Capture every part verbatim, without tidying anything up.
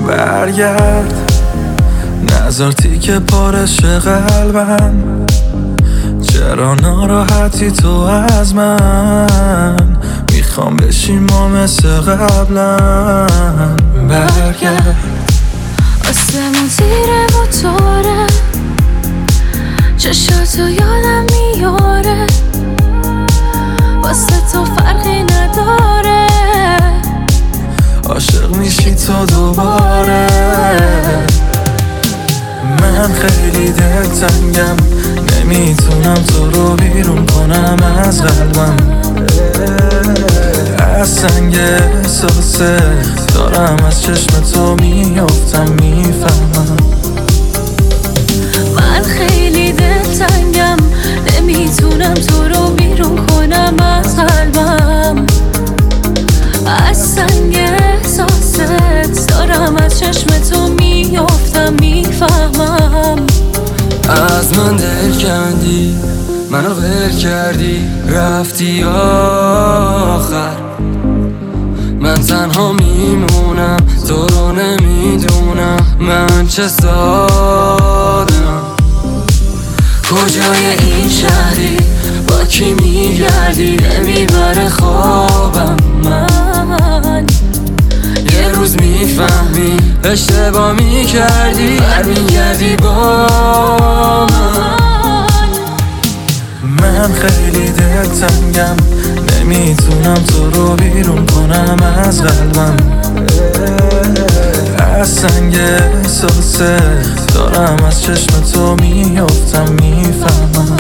برگرد نذار تیکه پارش قلبم. چرا ناراحتی تو از من؟ میخوام بشیم ما مثل قبلا. برگرد آسمون زیره و تاره، چشاتو یادم میاره، واسه تو فرقی نداره، عاشق میشی تو دوباره. من خیلی دلتنگم، نمیتونم تو رو بیرون کنم از قلبم. از سنگ احساسه دارم از چشم تو میافتم میفهمم. من خیلی دلتنگم، نمیتونم تو رو بیرون کنم از قلبم. از سنگ احساست دارم از چشم تو میافتم میفهمم. از من دل کندی، منو ول کردی، رفتی آخر. من تنها میمونم، تو رو نمیدونم من چه سادم. کجای این شهری، با کی میگردی، نمیبره خوابم. من یه روز میفهمی اشتباه میکردی، برمیگردی با من. من خیلی دلتنگم، نمیتونم تو رو بیرون کنم از قلبم. از سنگ احساسه دارم از چشم تو میافتم میفهمم.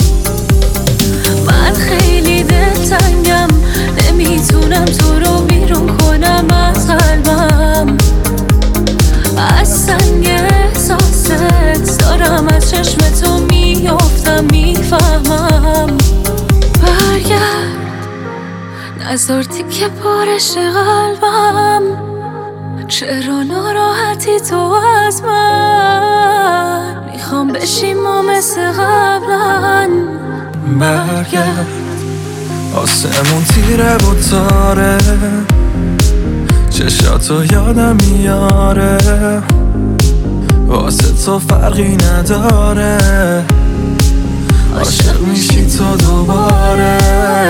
من خیلی دلتنگم، نمیتونم تو رو بیرون کنم از قلبم. از سنگ احساست دارم از چشم تو میافتم میفهمم. برگرد نذار تیکه پارش قلبم. چرا ناراحتی تو از من؟ میخوام بشیم ما مثل قبلا. برگرد آسمون تیره و تاره، چشاتو یادم میاره، واسه تو فرقی نداره، عاشق میشی تو دوباره.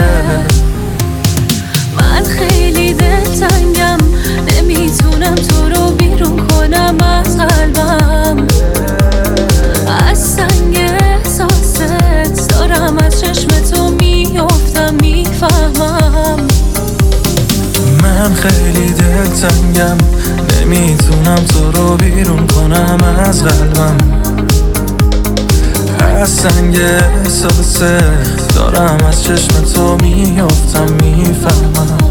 من خیلی دلتنگم، نمیتونم تو رو بیرون کنم از قلبم. از سنگ احساست دارم از چشم تو میافتم میفهمم. من خیلی دلتنگم، نمیتونم تو رو بیرون کنم از قلبم. از سنگ احساسه دارم از چشم تو میافتم میفهمم.